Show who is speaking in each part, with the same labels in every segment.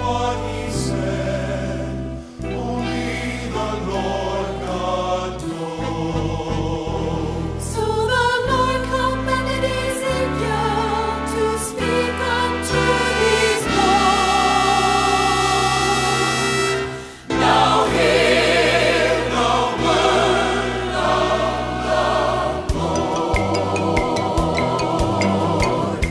Speaker 1: what he said. Only the Lord God knows.
Speaker 2: So the Lord commanded Ezekiel to speak unto these bones.
Speaker 1: Now hear the word of the Lord.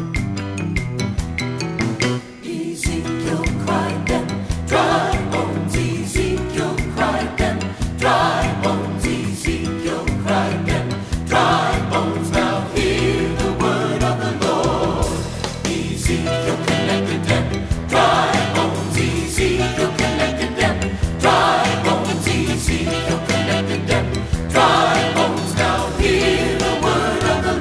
Speaker 2: Ezekiel cried them, dry bones. Ezekiel cried them, dry bones. Ezekiel cried them, dry bones. Now hear the word of the Lord. Ezekiel connected them, dry bones. Ezekiel connected them, dry bones. Ezekiel connected them, dry bones. Now hear the word of the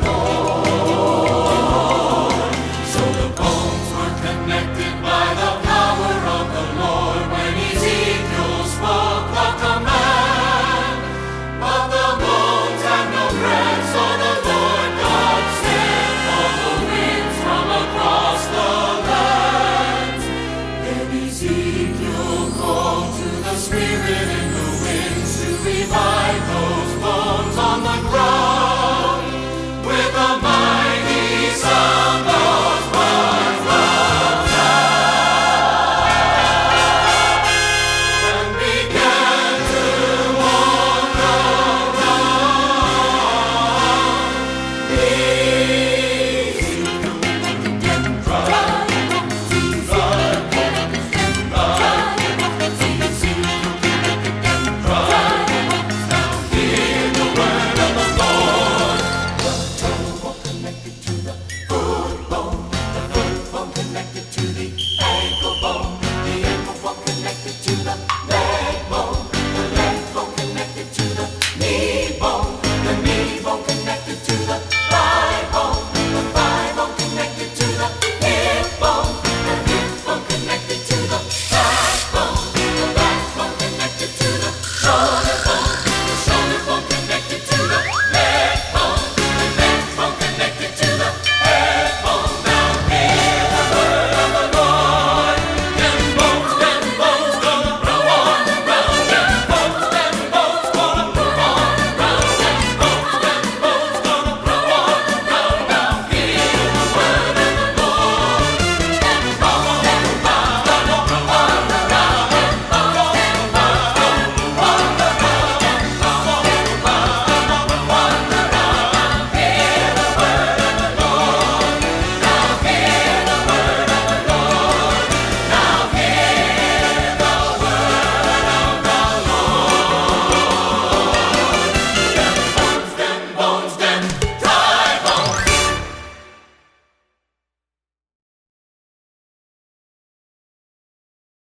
Speaker 2: Lord.
Speaker 1: So the bones were connected by the power of the Lord when Ezekiel spoke the command. But the bones had no breath, so the Lord God sent all the winds from across the land. Then Ezekiel called to the Spirit in the winds to revive